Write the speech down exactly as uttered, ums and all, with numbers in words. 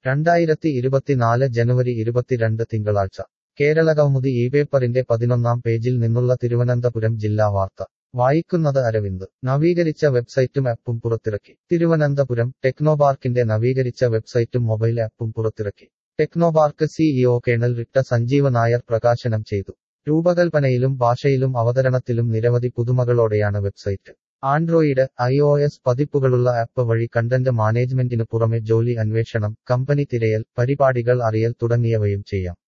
രണ്ടായിരത്തി ഇരുപത്തിനാല് ജനുവരി ഇരുപത്തിരണ്ട് തിങ്കളാഴ്ച കേരളകൗമുദി ഈ പേപ്പറിന്റെ പതിനൊന്നാം പേജിൽ നിന്നുള്ള തിരുവനന്തപുരം ജില്ലാ വാർത്ത വായിക്കുന്നത് അരവിന്ദ് നവീകരിച്ച വെബ്സൈറ്റും ആപ്പും പുറത്തിറക്കി തിരുവനന്തപുരം ടെക്നോപാർക്കിന്റെ നവീകരിച്ച വെബ്സൈറ്റും മൊബൈൽ ആപ്പും പുറത്തിറക്കി ടെക്നോപാർക്ക് സിഇഒ കേണൽ റിട്ട സഞ്ജീവ നായർ പ്രകാശനം ചെയ്തു രൂപകൽപ്പനയിലും ഭാഷയിലും അവതരണത്തിലും നിരവധി പുതുമകളോടെയാണ് website Android I O S പതിപ്പുകളുള്ള ആപ്പ് വഴി കണ്ടന്റ് മാനേജ്മെന്റിനു പുറമെ ജോലി അന്വേഷണം കമ്പനി തിരയൽ പരിപാടികൾ അറിയൽ തുടങ്ങിയവയും ചെയ്യാം